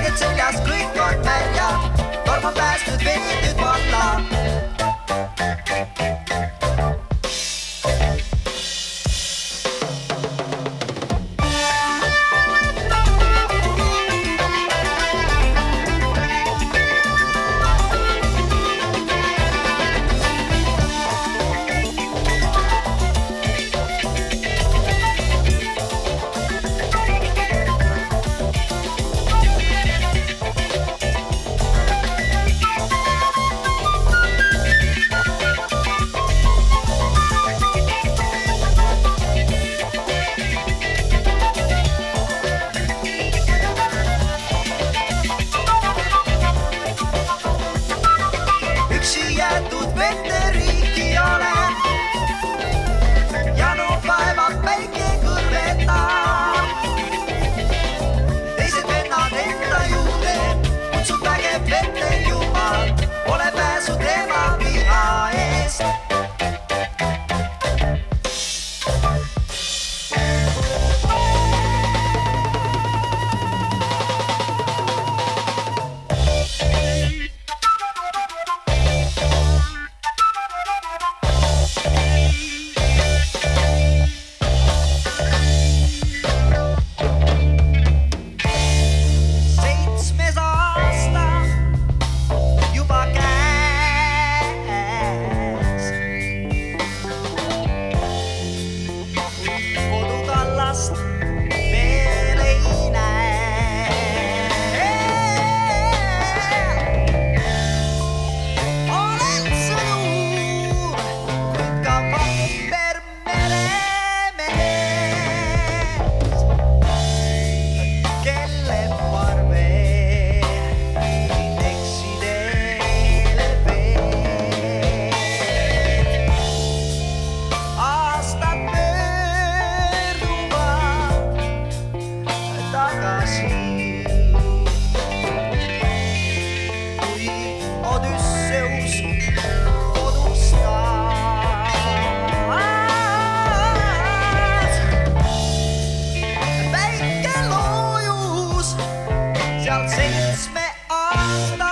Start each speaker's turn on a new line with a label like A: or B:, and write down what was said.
A: kinged seljas, kõik on märjad, torm on päästnud veed nüüd valla. Jäetud vette riiki olen, janu vaevab päike kõrvetab. Teised vennad enda juurde, kutsub vägev vette jumal, ole pääsu tema viha eest. Veel ei näe. Olen sõnur, kuid ka vapper meremees, kelle parve eksidele veed. Aastad tagasi, kui Odysseus kodus taas. Väike loojus sealt 7 aasta